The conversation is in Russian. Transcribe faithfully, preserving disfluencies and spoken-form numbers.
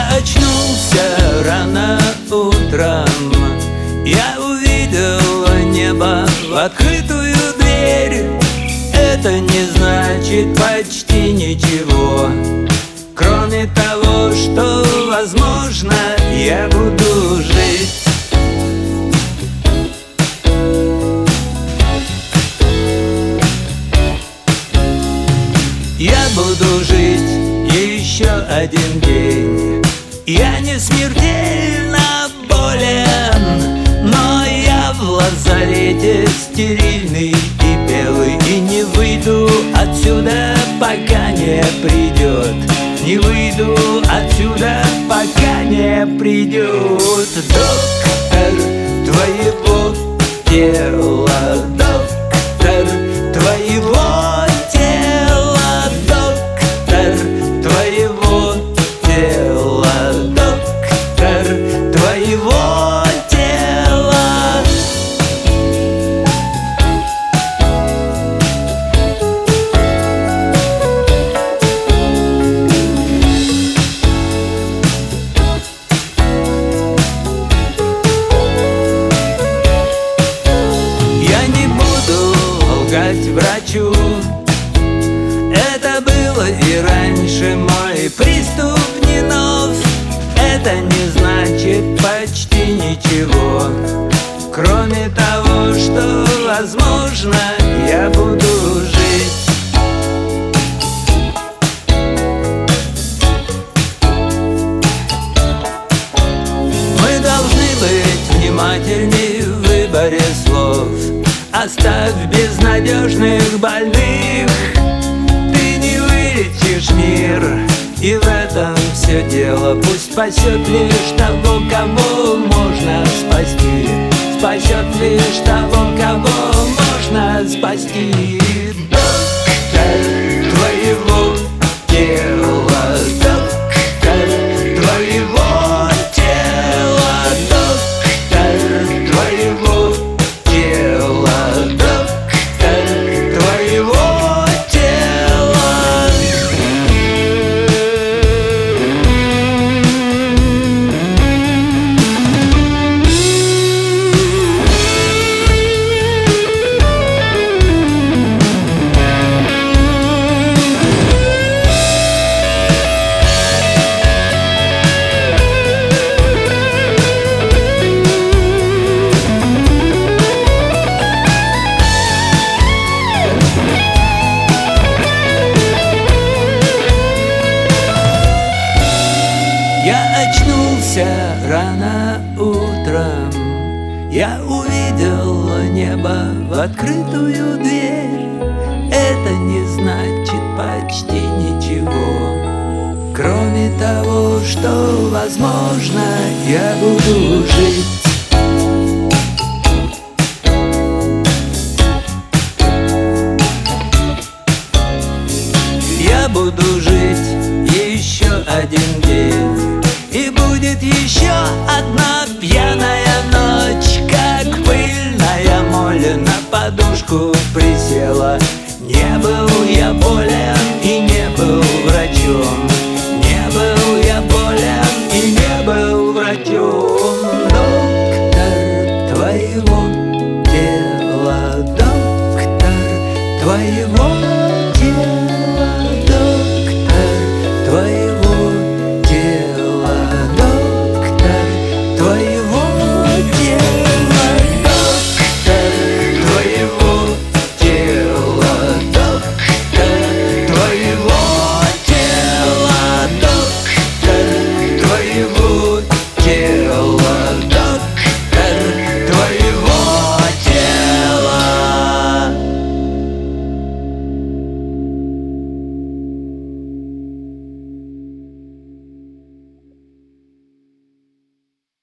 очнулся рано утром, я увидел небо в открытую дверь. Это не значит почти ничего, кроме того, что, возможно, я буду жить. Я буду жить еще один день. Я не смертельно болен, но я в лазарете стерильный и белый, и не выйду отсюда, пока не придет. Не выйду отсюда, пока не придет доктор твоего тела, доктор твоего тела, доктор твоего тела, доктор твоего тела. Я не буду лгать врачу, это было и раньше, мой приступ не нов. Это не значит почти ничего, кроме того, что, возможно, я буду жить. Мы должны быть внимательнее в выборе слов. Оставь безнадежных больных, ты не вылечишь мир, и в этом все дело. Пусть спасет лишь того, кого можно спасти, спасет лишь того, кого можно спасти. Доктор твоего тела, доктор твоего тела, доктор твоего тела, доктор твоего тела. Я очнулся рано утром, я увидел небо в открытую дверь. Это не значит почти ничего, кроме того, что, возможно, я буду жить. Я буду жить еще один день, и будет еще одна пьяная ночь, как пыльная моль на подушку присела. Не был я болен и не был врачом, не был я болен и не был врачом. Доктор твоего тела, доктор твоего